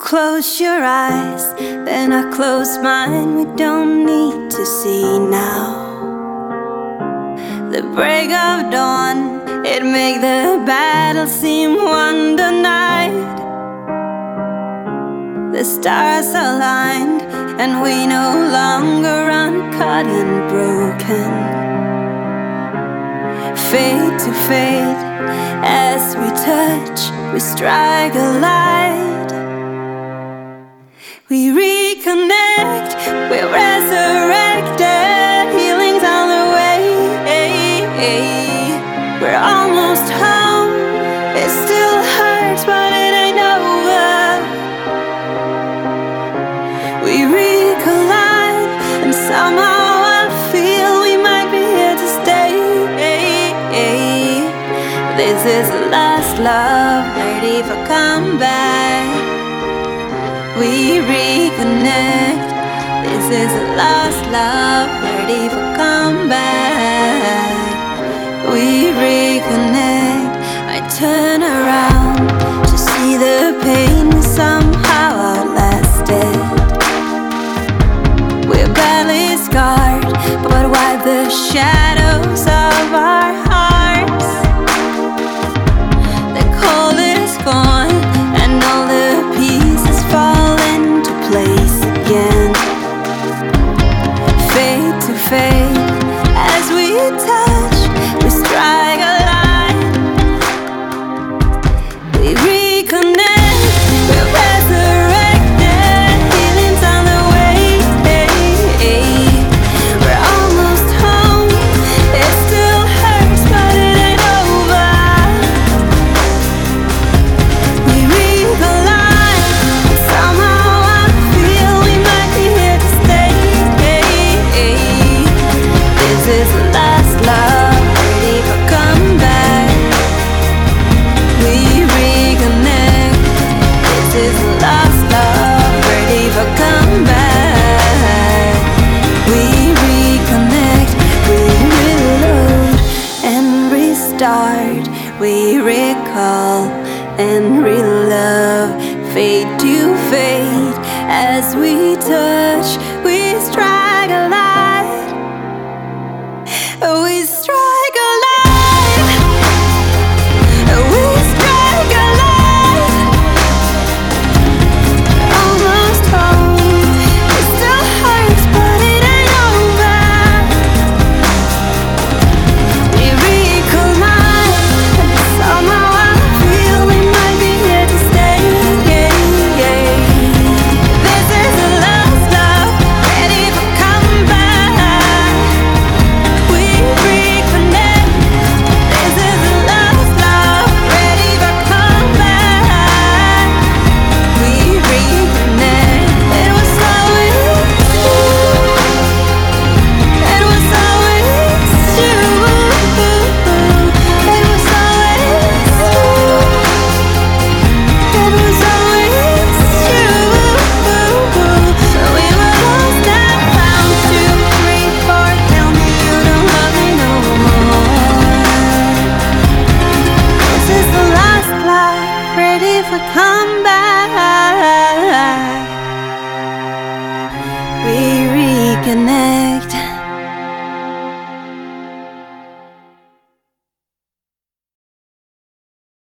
close your eyes, then I close mine. We don't need to see now. The break of dawn, it make the battle seem won tonight. The stars aligned, and we no longer uncut and broken. Fade to fade, as we touch, we strike a light. We reconnect, we're resurrected, healing's on the way. We're almost home, it still hurts, but it ain't over. We recollide, and somehow I feel we might be here to stay. This is the last love, ready for comeback. We reconnect. This is the last love, ready for comeback. We reconnect. I turn around to see the pain we somehow outlasted. We're badly scarred, but wipe the shadows of our hearts. The cold is gone, and all the pieces fall into place again. Fade to fade, as we touch, we strike a light. We reconnect, we're resurrected, healing's on the way. We're almost home, it still hurts, but it ain't over. We recollide, somehow I feel we might be here to stay. This is the last love, ready for comeback. We reconnect. This is the last love, ready for comeback. We reconnect. We reload and restart. We recall and relove. Fade to fade, as we touch, we strike a light. We strike a light. We strike a light. Almost home. It still hurts, but it ain't over. We recollide, and somehow I feel we might be here to stay. This is the last love, ready for comeback. We reconnect. This is the last love, ready for comeback. We reconnect. It was always you. It was always you. It was always you. It was always you. We were lost and found. 2, 3, 4. Tell me you don't love me no more. This is the last love, ready for comeback.